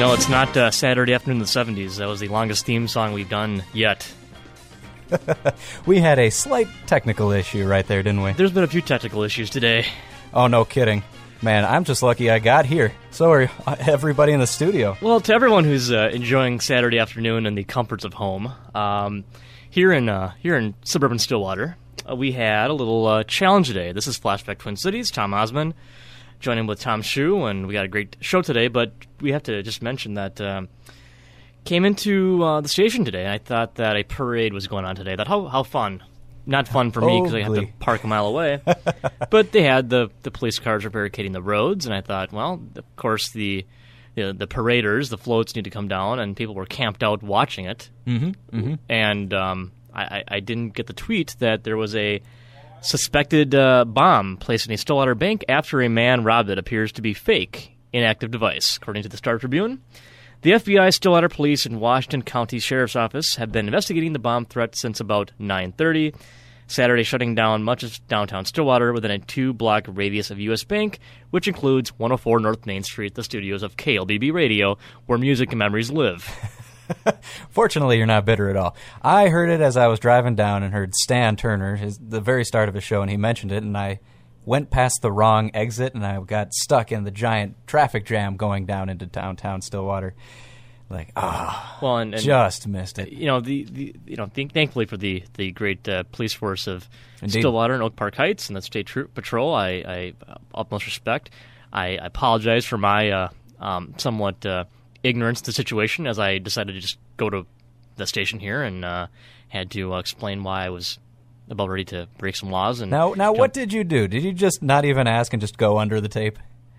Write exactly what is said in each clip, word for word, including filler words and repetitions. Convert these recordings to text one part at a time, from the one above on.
No, it's not uh, Saturday Afternoon in the seventies. That was the longest theme song we've done yet. We had a slight technical issue right there, didn't we? There's been a few technical issues today. Oh, no kidding. Man, I'm just lucky I got here. So are everybody in the studio. Well, to everyone who's uh, enjoying Saturday afternoon and the comforts of home, um, here in uh, here in suburban Stillwater, uh, we had a little uh, challenge today. This is Flashback Twin Cities. Tom Osmond joining with Tom Shu, and we got a great show today, but we have to just mention that um, came into uh, the station today, and I thought that a parade was going on today. That how how fun. Not fun for me because I have to park a mile away. But they had the, the police cars were barricading the roads, and I thought, well, of course, the you know, the paraders, the floats need to come down, and people were camped out watching it. Mm-hmm, mm-hmm. And um, I, I didn't get the tweet that there was a suspected uh, bomb placed in a Stillwater bank after a man robbed it appears to be fake inactive device, according to the Star Tribune. The F B I, Stillwater Police, and Washington County Sheriff's Office have been investigating the bomb threat since about nine thirty Saturday, shutting down much of downtown Stillwater within a two-block radius of U S Bank, which includes one oh four North Main Street, the studios of K L B B Radio, where music and memories live. Fortunately, you're not bitter at all. I heard it as I was driving down and heard Stan Turner, his, the very start of his show, and he mentioned it, and I went past the wrong exit, and I got stuck in the giant traffic jam going down into downtown Stillwater. Like, ah, oh, well, and, and, just missed it. You know, the, the you know, th- thankfully for the the great uh, police force of Indeed. Stillwater and Oak Park Heights and the State Tro- Patrol, I, I uh, utmost respect. I, I apologize for my uh, um, somewhat uh, ignorance of the situation, as I decided to just go to the station here and uh, had to uh, explain why I was about ready to break some laws. And now, now, jump. what did you do? Did you just not even ask and just go under the tape?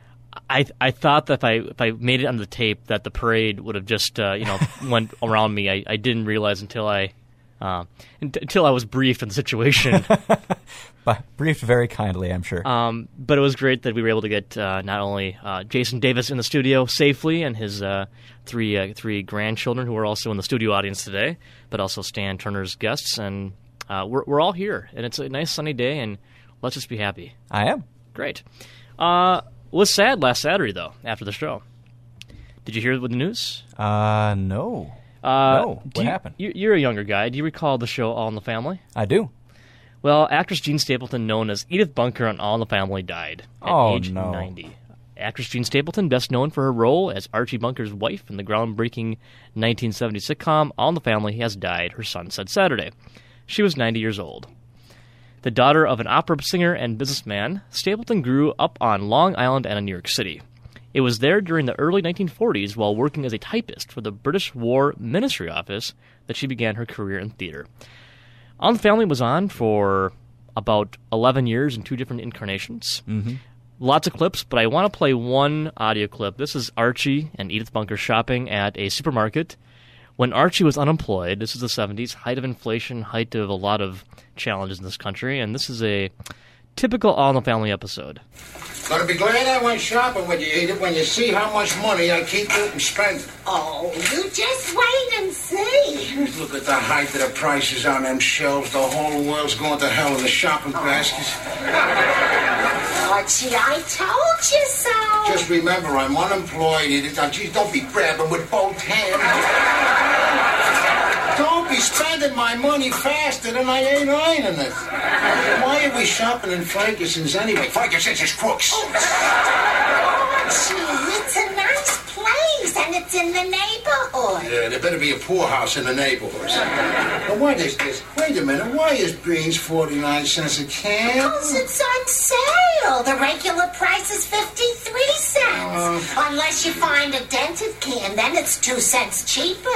I I thought that if I if I made it on the tape that the parade would have just uh, you know went around me. I, I didn't realize until I uh, until I was briefed on the situation. But briefed very kindly, I'm sure. Um, but it was great that we were able to get uh, not only uh, Jason Davis in the studio safely and his uh, three uh, three grandchildren who are also in the studio audience today, but also Stan Turner's guests, and uh, we're we're all here, and it's a nice sunny day, and let's just be happy. I am. Great. Uh, it was sad last Saturday, though, after the show. Did you hear the news? Uh, no. Uh, no. What you, happened? You, you're a younger guy. Do you recall the show All in the Family? I do. Well, actress Jean Stapleton, known as Edith Bunker on All in the Family, died at oh, age no. ninety. Actress Jean Stapleton, best known for her role as Archie Bunker's wife in the groundbreaking nineteen seventy sitcom All in the Family, has died, her son said Saturday. She was ninety years old. The daughter of an opera singer and businessman, Stapleton grew up on Long Island and in New York City. It was there during the early nineteen forties, while working as a typist for the British War Ministry Office, that she began her career in theater. All in the Family was on for about eleven years in two different incarnations. Mm-hmm. Lots of clips, but I want to play one audio clip. This is Archie and Edith Bunker shopping at a supermarket. When Archie was unemployed, this is the seventies, height of inflation, height of a lot of challenges in this country, and this is a typical All in the Family episode. Gonna be glad I went shopping with you, Edith, when you see how much money I keep getting spent. Oh, you just wait and see. Look at the height of the prices on them shelves. The whole world's going to hell in the shopping baskets. Archie, I told you so. Just remember, I'm unemployed, Edith. Now, geez, don't be grabbing with both hands. Don't be spending my money faster than I ain't earning it. Why are we shopping in Ferguson's anyway? Ferguson's is crooks. Archie, it's a nice place, and it's in the neighborhood. Yeah, there better be a poorhouse in the neighborhood. Now, what is this? Wait a minute. Why is beans forty-nine cents a can? Because it's on sale. The regular price is fifty-three cents. Uh, Unless you find a dented can, then it's two cents cheaper.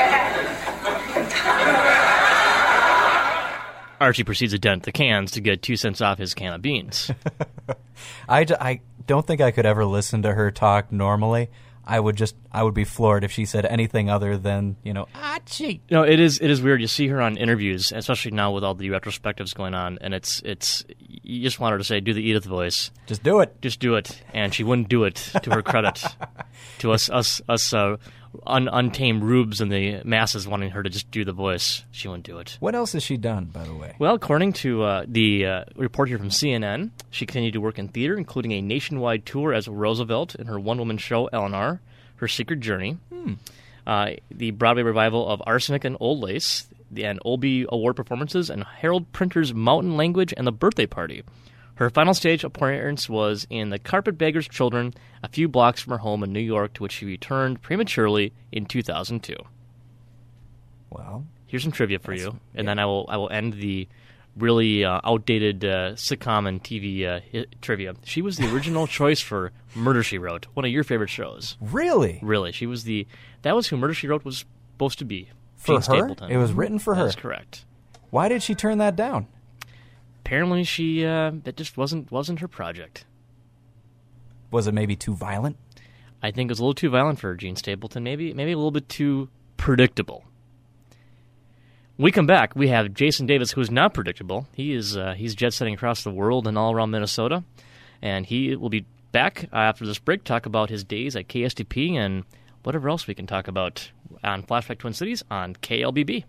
Archie proceeds to dent the cans to get two cents off his can of beans. I, d- I don't think I could ever listen to her talk normally. I would just, I would be floored if she said anything other than, you know, Archie. No, it is, it is weird. You see her on interviews, especially now with all the retrospectives going on, and it's, it's, you just want her to say, do the Edith voice. Just do it. Just do it. And she wouldn't do it, to her credit. To us, us, us, uh, un- untamed rubes and the masses wanting her to just do the voice. She wouldn't do it. What else has she done, by the way? Well, according to uh, the uh, report here from C N N, she continued to work in theater, including a nationwide tour as Roosevelt in her one-woman show, Eleanor. Her Secret Journey, Hmm. uh, the Broadway revival of Arsenic and Old Lace, the, and Obie Award performances, and Harold Printer's Mountain Language and The Birthday Party. Her final stage appearance was in The Carpetbagger's Children, a few blocks from her home in New York, to which she returned prematurely in two thousand two. Well, Here's some trivia for you, and then I will I will end the really uh, outdated uh, sitcom and T V uh, hit trivia. She was the original choice for Murder, She Wrote, one of your favorite shows. really? Really, she was the that was who Murder, She Wrote was supposed to be. For Jean her? Stapleton. It was written for her. That's correct. Why did she turn that down? Apparently, she uh, it just wasn't wasn't her project. Was it maybe too violent? I think it was a little too violent for Jean Stapleton. Maybe maybe a little bit too predictable. When we come back, we have Jason Davis, who is not predictable. He is uh, he's jet setting across the world and all around Minnesota, and he will be back after this break. Talk about his days at K S T P and whatever else we can talk about on Flashback Twin Cities on K L B B.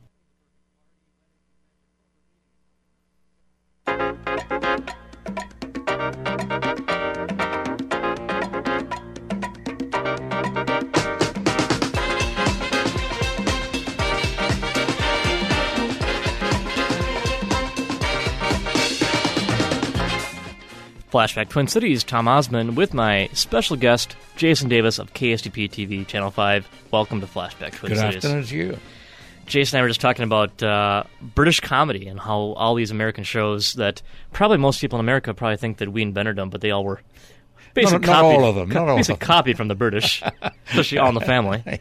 Flashback Twin Cities, Tom Osmond, with my special guest, Jason Davis of K S T P T V, Channel five. Welcome to Flashback Twin Good Cities. afternoon to you. Jason and I were just talking about uh, British comedy and how all these American shows that probably most people in America probably think that we invented them, but they all were basically Not- not copied, all of them, not all basically of them. copied from the British, especially All in the Family.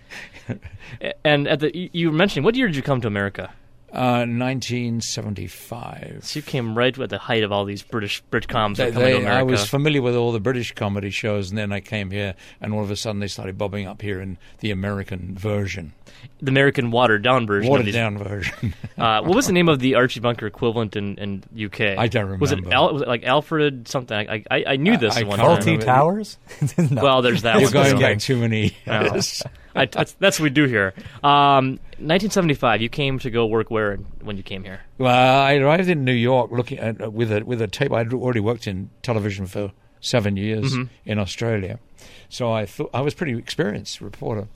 And at the you- you were mentioning, what year did you come to America? Uh, nineteen seventy-five. So you came right at the height of all these British British coms that They, were coming to they, America. I was familiar with all the British comedy shows, and then I came here, and all of a sudden they started bobbing up here in the American version, the American watered-down version. of watered these. down version. Uh, what was the name of the Archie Bunker equivalent in, in U K? I don't Was it, remember. Al, was it like Alfred something? I I, I knew this I- I one can't time. Faulty remember. Towers? No. Well, there's that You're one. going too. back too many. Oh. I, that's, that's what we do here. Um, nineteen seventy-five. You came to go work where when you came here? Well, I arrived in New York looking at, uh, with a with a tape. I'd already worked in television for seven years Mhm. in Australia, so I thought I was pretty experienced reporter,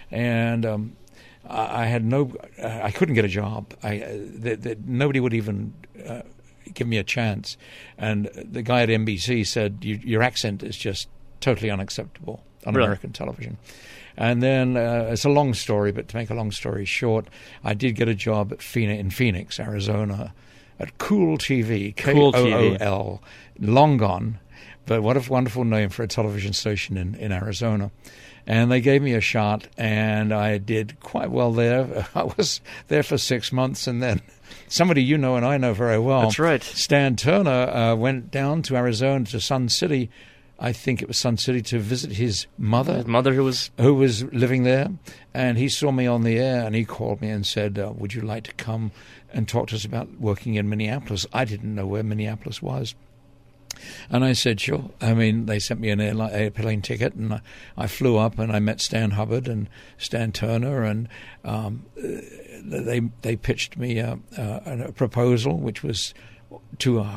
and um, I, I had no, uh, I couldn't get a job. I uh, th- th- nobody would even uh, give me a chance, and the guy at N B C said, you, "Your accent is just totally unacceptable on Really? American television." And then uh, it's a long story, but to make a long story short, I did get a job at Phoenix, in Phoenix, Arizona, at Cool T V, K O Cool O T V. L, long gone, but what a wonderful name for a television station in, in Arizona. And they gave me a shot, and I did quite well there. I was there for six months, and then somebody you know and I know very well, That's right. Stan Turner, uh, went down to Arizona, to Sun City, I think it was Sun City, to visit his mother, His mother, who was who was living there, and he saw me on the air, and he called me and said, uh, would you like to come and talk to us about working in Minneapolis? I didn't know where Minneapolis was. And I said, sure. I mean, they sent me an airline, airplane ticket, and I, I flew up, and I met Stan Hubbard and Stan Turner, and um, they they pitched me a, a, a proposal which was too uh,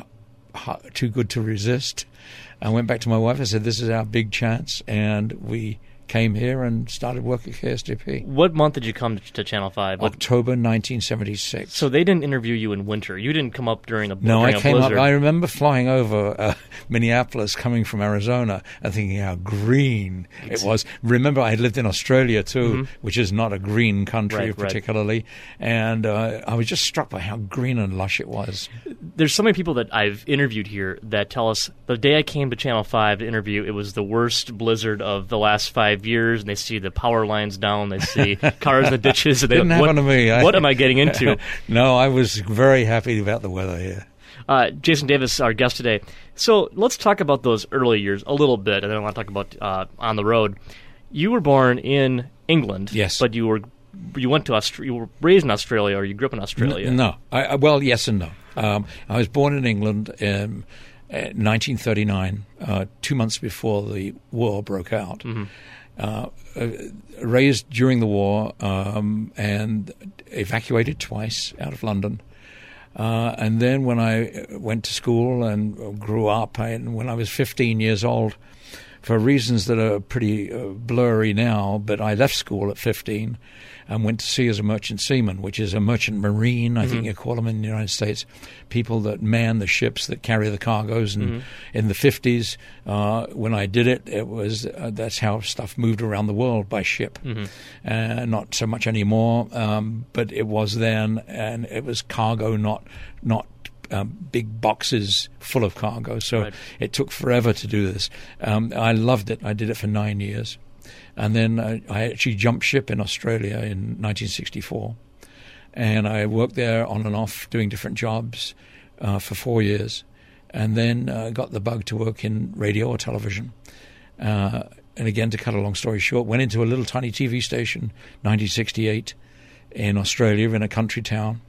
too good to resist. I went back to my wife. I said, this is our big chance, and we came here and started work at K S T P. What month did you come to, to Channel five? What, October nineteen seventy-six. so they didn't interview you in winter. You didn't come up during a No, during I a came up. blizzard. I remember flying over uh, Minneapolis, coming from Arizona, and thinking how green it was. Remember, I lived in Australia too, Mhm. which is not a green country Right, right. particularly, and uh, I was just struck by how green and lush it was. There's so many people that I've interviewed here that tell us the day I came to Channel five to interview, it was the worst blizzard of the last five years, and they see the power lines down, they see cars in the ditches. And they, Didn't what, happen to me. I- What am I getting into? No, I was very happy about the weather here. Uh, Jason Davis, our guest today. So let's talk about those early years a little bit, and then I want to talk about uh, on the road. You were born in England, Yes. but you were you went to Aust- you were raised in Australia, or you grew up in Australia. N- no, I, I, well, yes and no. Um, I was born in England in uh, nineteen thirty-nine, uh, two months before the war broke out. Mm-hmm. Uh, uh, raised during the war um, and evacuated twice out of London. Uh, and then when I went to school and grew up, I, and when I was fifteen years old, for reasons that are pretty uh, blurry now, but I left school at fifteen and went to sea as a merchant seaman, which is a merchant marine, I mm-hmm. think you call them in the United States, people that man the ships that carry the cargoes. And mm-hmm. in the fifties, uh, when I did it, it was uh, that's how stuff moved around the world, by ship. Mm-hmm. Uh, not so much anymore, um, but it was then, and it was cargo, not not Um, big boxes full of cargo. So right. it took forever to do this. Um, I loved it. I did it for nine years. And then I, I actually jumped ship in Australia in nineteen sixty-four. And I worked there on and off doing different jobs uh, for four years. And then uh, got the bug to work in radio or television. Uh, and again, to cut a long story short, went into a little tiny T V station, nineteen sixty-eight, in Australia, in a country town.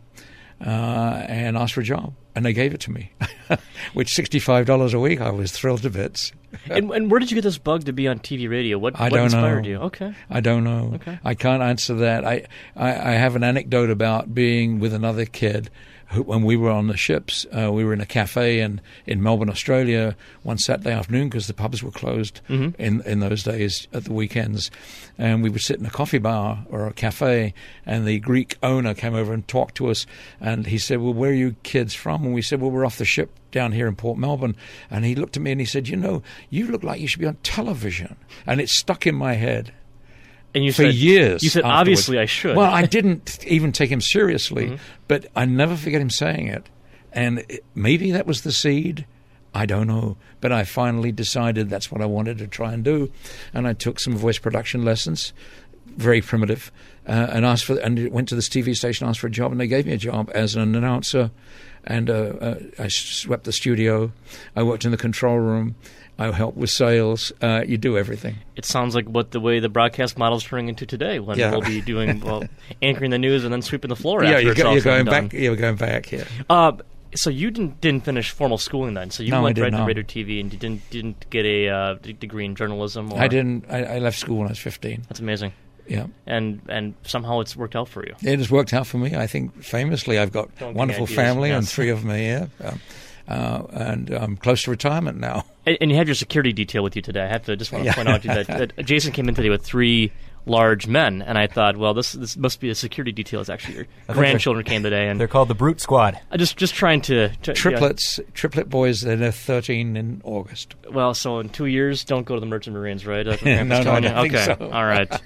Uh, and asked for a job, and they gave it to me, which sixty-five dollars a week. I was thrilled to bits. and, and where did you get this bug to be on T V radio? What, I what don't inspired know. you? Okay, I don't know. Okay. I can't answer that. I, I, I have an anecdote about being with another kid who, when we were on the ships. Uh, we were in a cafe in, in Melbourne, Australia, one Saturday afternoon because the pubs were closed mm-hmm. in, in those days at the weekends. And we would sit in a coffee bar or a cafe, and the Greek owner came over and talked to us. And he said, well, where are you kids from? And we said, well, we're off the ship down here in Port Melbourne. And he looked at me and he said, you know, you look like you should be on television. And it stuck in my head. And you for said, years. You said, afterwards. Obviously I should. Well, I didn't even take him seriously, mm-hmm. but I never forget him saying it. And it, maybe that was the seed. I don't know. But I finally decided that's what I wanted to try and do. And I took some voice production lessons, very primitive, uh, and asked for, and went to this T V station, asked for a job, and they gave me a job as an announcer. And uh, uh, I swept the studio. I worked in the control room. I help with sales. Uh, you do everything. It sounds like what the way the broadcast model is turning into today, when yeah. we'll be doing well, anchoring the news and then sweeping the floor. Yeah, after you're, it's go, all you're said going and done. back. You're going back. Yeah. Uh, so you didn't didn't finish formal schooling then. So you no, went I right did to not. radio T V and you didn't didn't get a uh, d- degree in journalism. Or? I didn't. I, I left school when I was fifteen. That's amazing. Yeah. And and somehow it's worked out for you. It has worked out for me. I think famously I've got Don't a wonderful ideas, family, yes. and three of them are here. Um, uh, and I'm close to retirement now. And, and you had your security detail with you today. I have to just want to Yeah. point out to you that, that Jason came in today with three large men, and I thought, well, this this must be a security detail. It's actually your grandchildren came today, and They're called the Brute Squad. I just just trying to, to Triplets, yeah. triplet boys. They're thirteen in August. Well, so in two years, don't go to the Merchant Marines, right? That's what no, Grandpa's no, I telling don't you? think Okay, so. all right.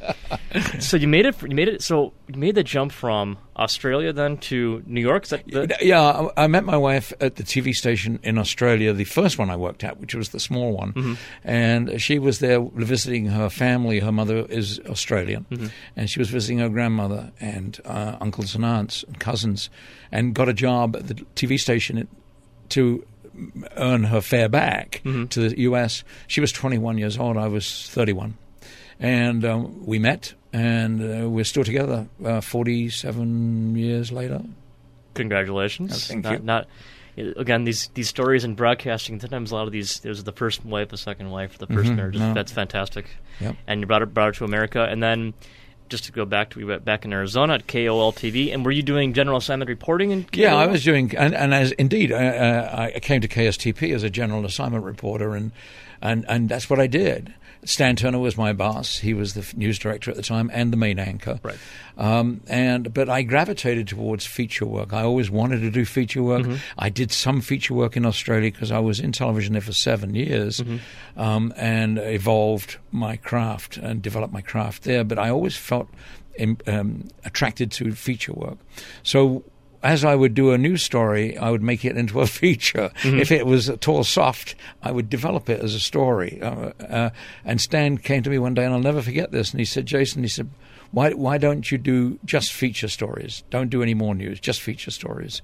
So you made it. You made it. So you made the jump from Australia then to New York. Is that the, Yeah, I I met my wife at the T V station in Australia, the first one I worked at, which was the small one. Mm-hmm. And she was there visiting her family. Her mother is Australian. Mm-hmm. And she was visiting her grandmother and uh, uncles and aunts and cousins, and got a job at the T V station to earn her fare back mm-hmm. to the U S. She was twenty-one years old. I was thirty-one. And um, we met, and uh, we're still together uh, forty-seven years later. Congratulations. Oh, thank not, you. Not, again, these these stories in broadcasting, sometimes a lot of these, there's the first wife, the second wife, the 1st Mm-hmm, marriage. no. That's fantastic. Yep. And you brought her, brought her to America. And then, just to go back to, we went back in Arizona at K O L T V. And were you doing general assignment reporting in K O L? Yeah, I was doing, and, and as indeed, uh, uh, I came to K S T P as a general assignment reporter, and and, and that's what I did. Stan Turner was my boss. He was the f- news director at the time and the main anchor. Right. Um, and but I gravitated towards feature work. I always wanted to do feature work. Mm-hmm. I did some feature work in Australia because I was in television there for seven years, mm-hmm. um, and evolved my craft and developed my craft there. But I always felt in, um, attracted to feature work. So as I would do a news story, I would make it into a feature. Mm-hmm. If it was tall soft, I would develop it as a story. Uh, uh, and Stan came to me one day, and I'll never forget this, and he said, Jason, he said, why, why don't you do just feature stories? Don't do any more news, just feature stories.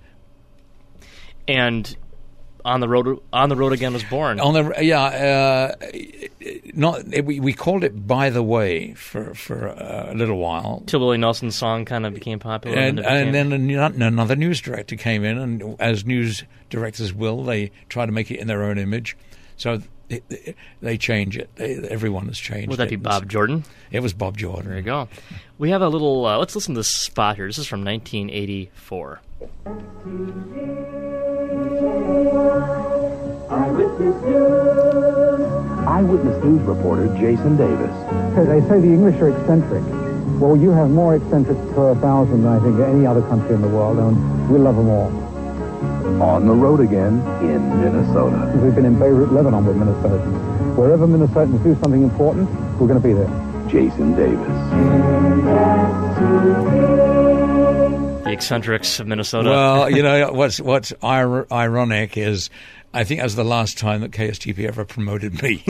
And On the Road On the Road Again was born. On the yeah, uh, not it, we we called it By the Way for for a little while. Till Willie Nelson's song kind of became popular, and, and, it became, and then another news director came in, and as news directors will, they try to make it in their own image. So it, it, they change it. They, everyone has changed. Would that it. be Bob Jordan? It was Bob Jordan. There you go. We have a little. Uh, let's listen to this spot here. This is from nineteen eighty-four. Eyewitness News. Eyewitness News reporter Jason Davis. They say the English are eccentric. Well, you have more eccentrics per thousand than I think any other country in the world, and we love them all. On the road again in Minnesota. We've been in Beirut, Lebanon with Minnesotans. Wherever Minnesotans do something important, we're going to be there. Jason Davis. The eccentrics of Minnesota. Well, you know, what's what's ir- ironic is I think that was the last time that K S T P ever promoted me.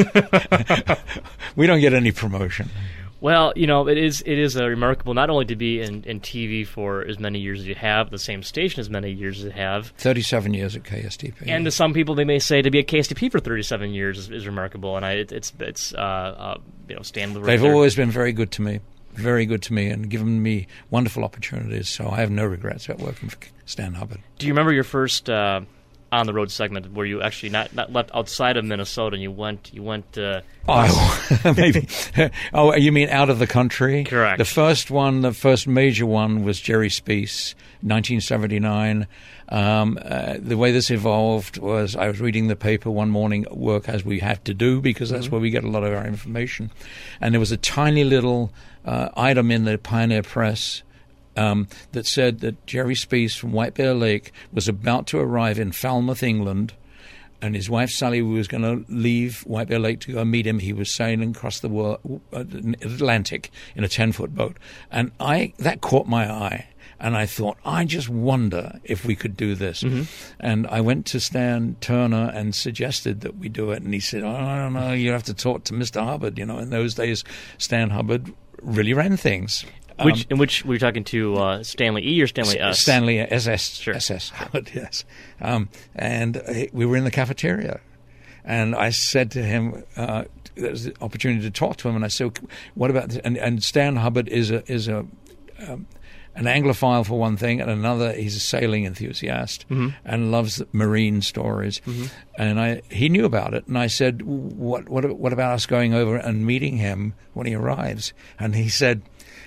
We don't get any promotion. Well, you know, it is it is uh, remarkable not only to be in, in T V for as many years as you have, the same station as many years as you have. thirty-seven years at K S T P. And to some people, they may say to be at K S T P for thirty-seven years is, is remarkable. And I, it, it's, it's uh, uh, you know, stand the They've always been very good to me, very good to me, and given me wonderful opportunities. So I have no regrets about working for Stan Hubbard. Do you remember your first uh, on-the-road segment where you actually not, not left outside of Minnesota and you went you went uh, oh maybe oh you mean out of the country? Correct. The first one, the first major one was Jerry Speece, nineteen seventy-nine. Um, uh, the way this evolved was I was reading the paper one morning at work, as we have to do because that's mm-hmm. where we get a lot of our information, and there was a tiny little uh, item in the Pioneer Press Um, that said that Jerry Speece from White Bear Lake was about to arrive in Falmouth, England, and his wife Sally was going to leave White Bear Lake to go meet him. He was sailing across the world, uh, Atlantic in a ten-foot boat, and I that caught my eye. And I thought, I just wonder if we could do this. Mm-hmm. And I went to Stan Turner and suggested that we do it. And he said, oh, I don't know, you have to talk to Mister Hubbard. You know, in those days, Stan Hubbard really ran things. Which, um, in which were you talking to uh, Stanley E or Stanley S? Stanley S S. Sure. S S Hubbard, yes. Um, and uh, we were in the cafeteria. And I said to him, uh, there was the opportunity to talk to him. And I said, what about this? And, and Stan Hubbard is a is a... Um, an Anglophile for one thing, and another, he's a sailing enthusiast mm-hmm. and loves marine stories. Mm-hmm. And I, he knew about it, and I said, "What, what, what about us going over and meeting him when he arrives?" And he said,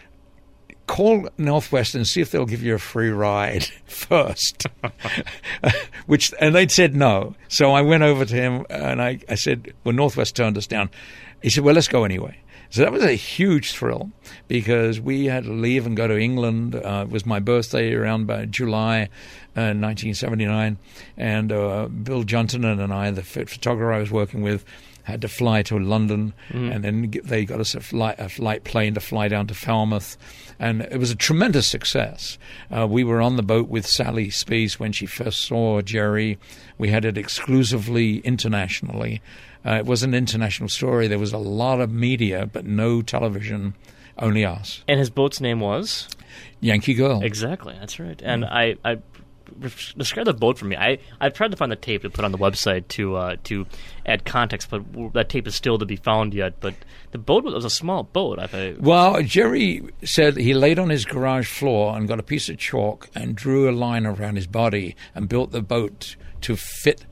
"Call Northwest and see if they'll give you a free ride first." Which, and they'd said no. So I went over to him and I, I said, "Well, Northwest turned us down." He said, "Well, let's go anyway." So that was a huge thrill because we had to leave and go to England. Uh, it was my birthday around by July uh, nineteen seventy-nine. And uh, Bill Juntonen and I, the photographer I was working with, had to fly to London. Mm-hmm. And then they got us a flight, a flight plane to fly down to Falmouth. And it was a tremendous success. Uh, we were on the boat with Sally Speece when she first saw Jerry. We had it exclusively internationally. Uh, it was an international story. There was a lot of media, but no television, only us. And his boat's name was? Yankee Girl. Exactly, that's right. And mm. I, I describe the boat for me. I, I've tried to find the tape to put on the website to uh, to add context, but that tape is still to be found yet. But the boat was a small boat. I thought. Well, Jerry said he laid on his garage floor and got a piece of chalk and drew a line around his body and built the boat to fit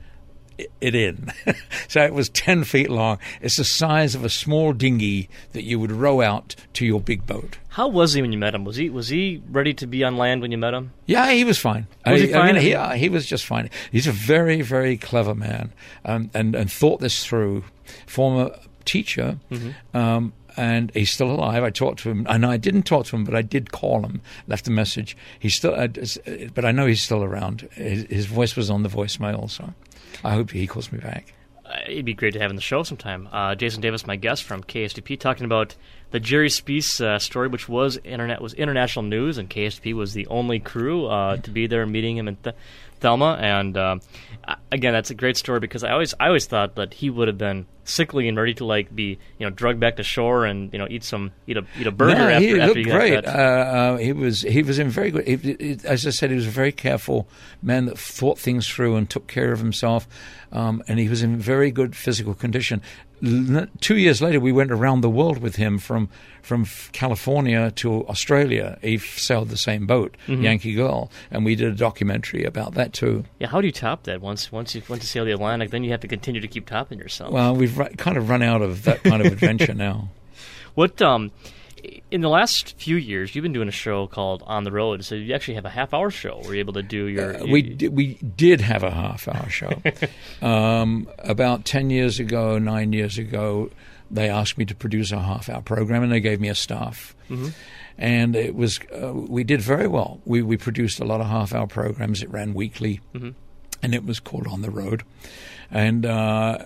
it in. So it was ten feet long. It's the size of a small dinghy that you would row out to your big boat. How was he when you met him? Was he was he ready to be on land when you met him? Yeah, he was fine. Was I, he fine? I mean, he, uh, he was just fine. He's a very, very clever man, um, and and thought this through. Former teacher. Mm-hmm. Um, And he's still alive. I talked to him, and I didn't talk to him, but I did call him, left a message. He's still, uh, but I know he's still around. His, his voice was on the voicemail, so I hope he calls me back. Uh, it'd be great to have him on the show sometime. Uh, Jason Davis, my guest from K S T P, talking about the Jerry Speece uh, story, which was internet was international news, and K S T P was the only crew uh, to be there meeting him in Th- Thelma. And uh, again, that's a great story because I always I always thought that he would have been sickly and ready to like be you know drugged back to shore and you know eat some eat a eat a burger no, after he after looked he got great. that. Uh, uh, he was he was in very good. He, he, as I said, he was a very careful man that thought things through and took care of himself, um, and he was in very good physical condition. L- two years later, we went around the world with him from from California to Australia. He sailed the same boat, mm-hmm. Yankee Girl, and we did a documentary about that too. Yeah, how do you top that? Once once you went to sail the Atlantic, then you have to continue to keep topping yourself. Well, we've ru- kind of run out of that kind of adventure now. What um, in the last few years, you've been doing a show called On the Road. So you actually have a half-hour show where you're able to do your... Uh, we, d- we did have a half-hour show. um, about ten years ago, nine years ago, they asked me to produce a half-hour program, and they gave me a staff. Mm-hmm. And it was uh, we did very well. We we produced a lot of half-hour programs. It ran weekly, mm-hmm. and it was called On the Road. And uh,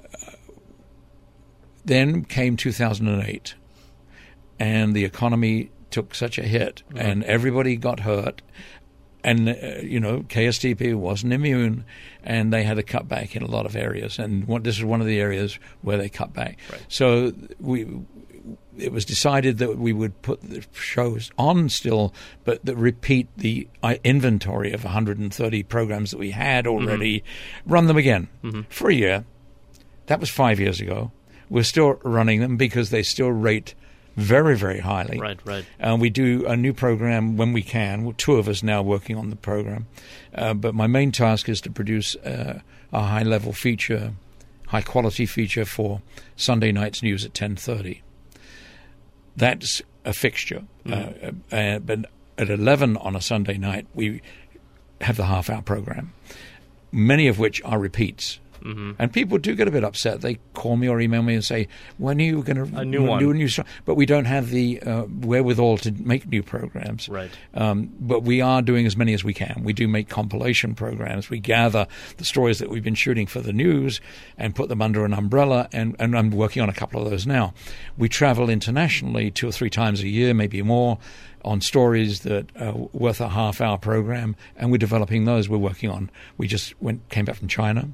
then came two thousand eight, and the economy took such a hit, mm-hmm. and everybody got hurt. And, uh, you know, K S T P wasn't immune, and they had to cut back in a lot of areas. And one, this is one of the areas where they cut back. Right. So we, it was decided that we would put the shows on still, but that repeat the uh, inventory of one hundred thirty programs that we had already, mm-hmm. run them again mm-hmm. for a year. That was five years ago. We're still running them because they still rate very, very highly. Right, right. Uh, we do a new program when we can. We're two of us now working on the program. Uh, but my main task is to produce uh, a high-level feature, high-quality feature for Sunday night's news at ten thirty. That's a fixture. Mm. Uh, uh, but at eleven on a Sunday night, we have the half-hour program, many of which are repeats. Mm-hmm. And people do get a bit upset. They call me or email me and say, when are you going to do a new show? But we don't have the uh, wherewithal to make new programs. Right. Um, but we are doing as many as we can. We do make compilation programs. We gather the stories that we've been shooting for the news and put them under an umbrella, and, and I'm working on a couple of those now. We travel internationally two or three times a year, maybe more, on stories that are worth a half-hour program, and we're developing those. We're working on. We just went came back from China.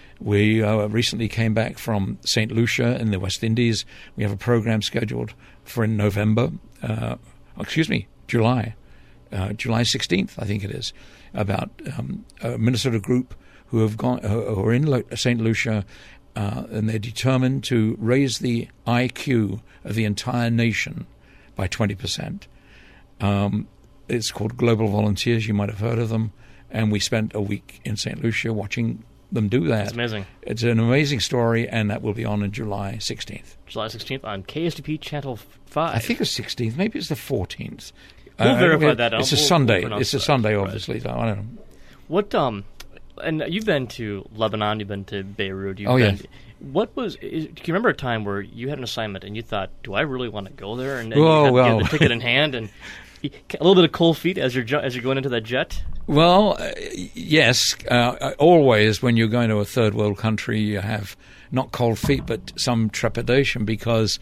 We uh, recently came back from Saint Lucia in the West Indies. We have a program scheduled for in November, uh, excuse me, July, uh, July sixteenth, I think it is, about um, a Minnesota group who have gone, who are in Saint Lucia, uh, and they're determined to raise the I Q of the entire nation by twenty percent. Um, it's called Global Volunteers. You might have heard of them. And we spent a week in Saint Lucia watching them do that. It's amazing. It's an amazing story, and that will be on in July sixteenth. July sixteenth on K S T P Channel five. I think it's sixteenth. Maybe it's the fourteenth. We'll uh, verify it, that. It's we'll, a Sunday. We'll it's a that. Sunday, obviously. Right. So I don't know. What um, and you've been to Lebanon. You've been to Beirut. You've oh been, yeah. What was? Is, do you remember a time where you had an assignment and you thought, "Do I really want to go there?" And, and oh, you had well. to get the ticket in hand and a little bit of cold feet as you're ju- as you're going into that jet. Well, uh, yes. Uh, always, when you're going to a third world country, you have not cold feet, but some trepidation because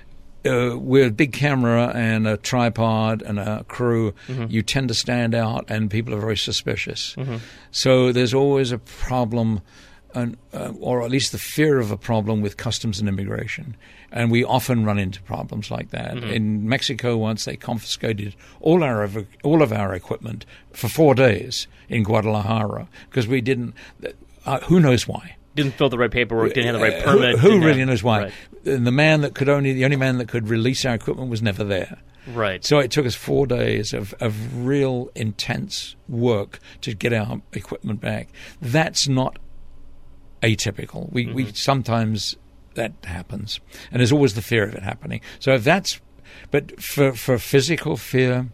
uh, with a big camera and a tripod and a crew, mm-hmm. you tend to stand out, and people are very suspicious. Mm-hmm. So there's always a problem, and, uh, or at least the fear of a problem with customs and immigration. And we often run into problems like that. Mm-hmm. In Mexico once, they confiscated all our all of our equipment for four days in Guadalajara because we didn't uh, – who knows why? Didn't fill the right paperwork, didn't have the right permit. Uh, who who really have, knows why? Right. And the man that could only – the only man that could release our equipment was never there. Right. So it took us four days of, of real intense work to get our equipment back. That's not atypical. We mm-hmm. we sometimes – that happens, and there's always the fear of it happening. So if that's, but for for physical fear,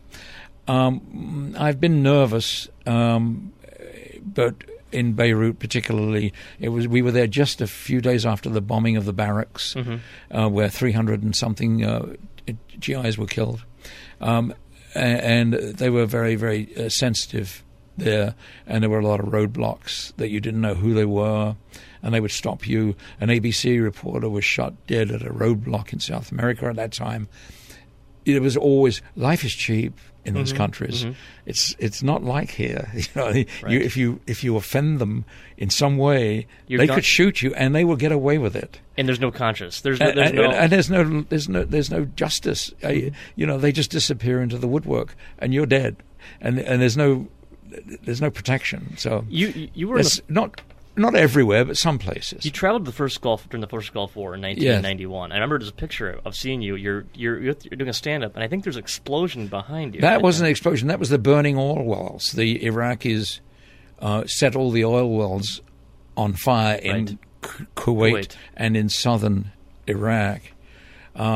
um, I've been nervous, um, but in Beirut particularly, it was we were there just a few days after the bombing of the barracks, mm-hmm. uh, where three hundred and something uh, G Is were killed, um, and, and they were very very uh, sensitive there, and there were a lot of roadblocks that you didn't know who they were. And they would stop you. An A B C reporter was shot dead at a roadblock in South America at that time. It was always life is cheap in those mm-hmm, countries. Mm-hmm. It's it's not like here. You know, right. you, if you if you offend them in some way, You're they not, could shoot you, and they will get away with it. And there's no conscience. There's no, there's and, no, and, and there's no there's no there's no justice. Mm-hmm. Uh, you know, they just disappear into the woodwork, and you're dead. And and there's no there's no protection. So you you were it's not. Not everywhere, but some places. You traveled the first Gulf during the first Gulf War in nineteen ninety-one. Yes. I remember there's a picture of seeing you. You're you're you're doing a stand-up, and I think there's an explosion behind you. That wasn't an explosion. That was the burning oil wells. The Iraqis uh, set all the oil wells on fire in right. Kuwait, Kuwait and in southern Iraq. Um,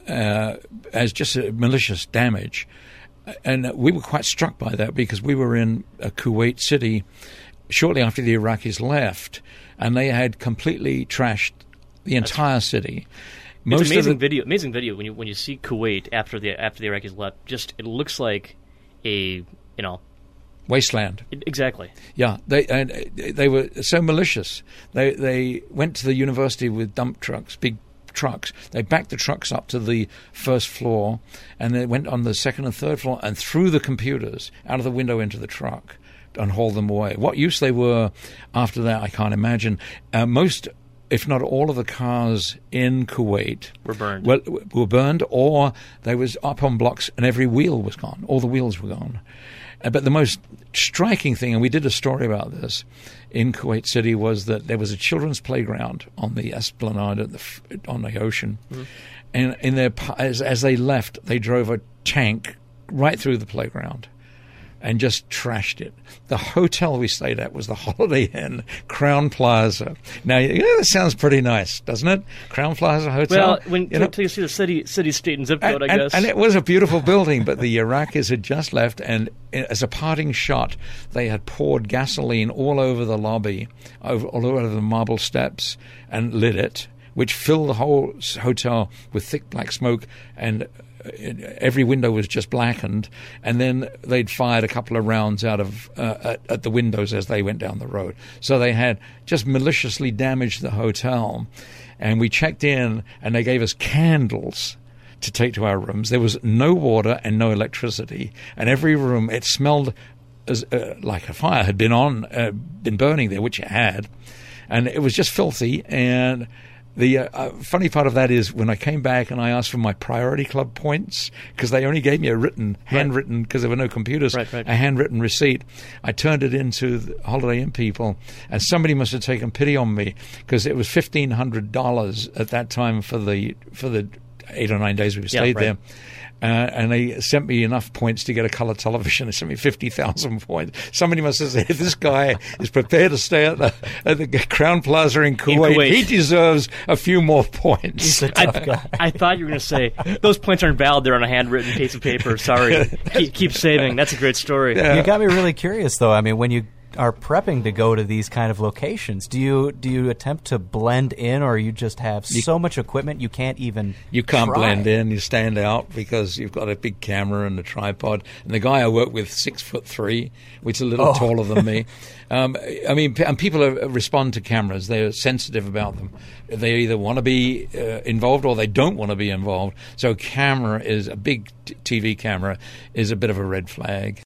uh, as just a malicious damage. And we were quite struck by that because we were in uh, Kuwait City shortly after the Iraqis left, and they had completely trashed the entire city. Most it's amazing of the, video. Amazing video when you when you see Kuwait after the after the Iraqis left. Just it looks like a you know wasteland. it, exactly. Yeah, they and they were so malicious. They they went to the university with dump trucks, big trucks. They backed the trucks up to the first floor, and they went on the second and third floor and threw the computers out of the window into the truck and hauled them away. What use they were after that, I can't imagine. Uh, most, if not all, of the cars in Kuwait Were burned. Well, were burned, or they was up on blocks, and every wheel was gone. All the wheels were gone. Uh, but the most striking thing, and we did a story about this in Kuwait City, was that there was a children's playground on the esplanade at the, f- on the ocean, mm-hmm. and in their as, as they left, they drove a tank right through the playground and just trashed it. The hotel we stayed at was the Holiday Inn Crown Plaza. Now, you know, that sounds pretty nice, doesn't it? Crown Plaza Hotel. Well, when you know, until you see the city, city, state, and zip code, and, I and, guess. and it was a beautiful building, but the Iraqis had just left, and as a parting shot, they had poured gasoline all over the lobby, over, all over the marble steps, and lit it, which filled the whole hotel with thick black smoke, and every window was just blackened, and then they'd fired a couple of rounds out of uh, at, at the windows as they went down the road. So they had just maliciously damaged the hotel, and we checked in, and they gave us candles to take to our rooms. There was no water and no electricity, and every room, it smelled as uh, like a fire had been on, uh, been burning there, which it had, and it was just filthy. And The uh, uh, funny part of that is when I came back and I asked for my Priority Club points, because they only gave me a written, handwritten, because there were no computers, right, right. a handwritten receipt. I turned it into the Holiday Inn people, and somebody must have taken pity on me, because it was fifteen hundred dollars at that time for the for the eight or nine days we stayed yeah, right. there. Uh, and they sent me enough points to get a color television. They sent me fifty thousand points. Somebody must have said, this guy is prepared to stay at the, at the Crown Plaza in Kuwait. in Kuwait. He deserves a few more points. I, I thought you were going to say, those points aren't valid. They're on a handwritten piece of paper. Sorry. keep, keep saving. That's a great story. Yeah. You got me really curious, though. I mean, when you are prepping to go to these kind of locations, do you do you attempt to blend in, or you just have you, so much equipment you can't even You can't try? blend in. You stand out because you've got a big camera and a tripod. And the guy I work with, six foot three, which is a little Oh. taller than me. Um, I mean, p- and people are, respond to cameras. They're sensitive about them. They either want to be uh, involved or they don't want to be involved. So camera is a big t- TV camera is a bit of a red flag.